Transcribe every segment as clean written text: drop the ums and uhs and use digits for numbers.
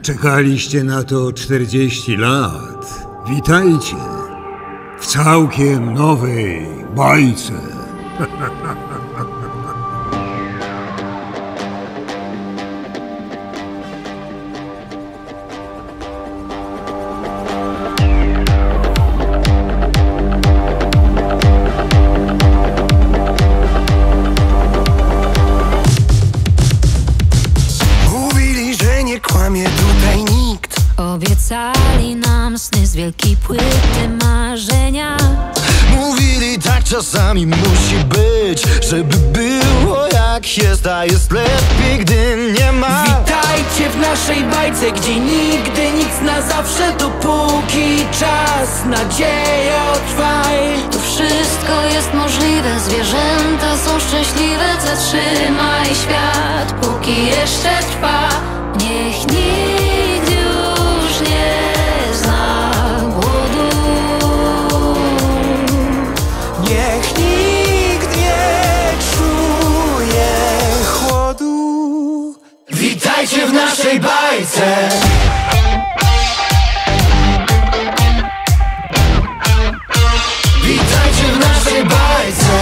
Czekaliście na to 40 lat. Witajcie w całkiem nowej bajce. Mówili, że nie kłamie tutaj nikt. Obiecali nam sny z wielkiej płyty marzenia. Mówili, tak czasami musi być, żeby było jak jest, a jest lepiej, gdy nie ma. Witajcie w naszej bajce, gdzie nigdy nic na zawsze, dopóki czas, nadzieję trwaj. Tu wszystko jest możliwe, zwierzęta są szczęśliwe. Zatrzymaj świat, póki jeszcze trwa. Niech nikt już nie zna głodu. Niech nikt nie czuje chłodu. Witajcie w naszej bajce. Witajcie w naszej bajce.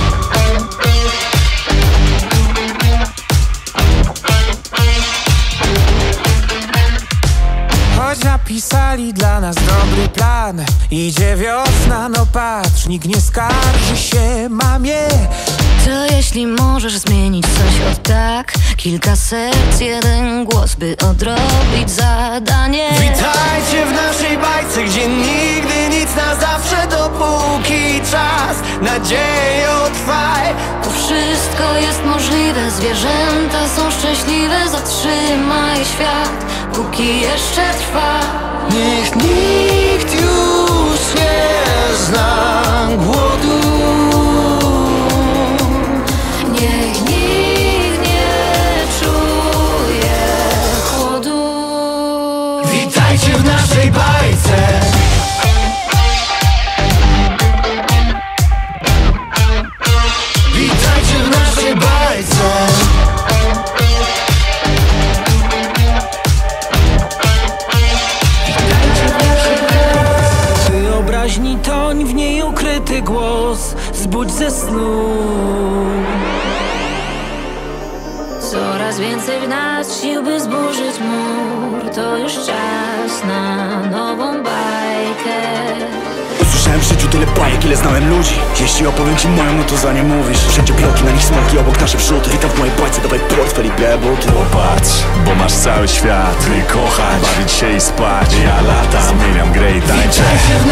Choć napisali dla nas dobry plan. Idzie wiosna, no patrz, nikt nie skarży się mamie. To jeśli możesz zmienić coś od tak, kilka serc, jeden głos, by odrobić zadanie. Witajcie w naszej bajce, gdzie nigdy nic na zawsze, dopóki czas, nadzieję trwaj. Tu wszystko jest możliwe, zwierzęta są szczęśliwe. Zatrzymaj świat, póki jeszcze trwa. Niech nikt już nie zna głodu. Niech nikt nie czuje chłodu. Witajcie w naszej bajce. Witajcie w naszej bajce. Wyobraźni toń, w niej ukryty głos. Zbudź ze snu. Coraz więcej w nas sił, by zburzyć mur. To już czas na nową bajkę. Usłyszałem w życiu tyle bajek, ile znałem ludzi. Jeśli opowiem ci moją, no to za nie mówisz. Wszędzie bloki, na nich smoki, obok nasze wrzuty. Witam w mojej bajce, dawaj portfel i białe buty. Popatrz, bo masz cały świat, by kochać, bawić się i spać. Ja lata, zmieniam grę i tańczę. Witajcie w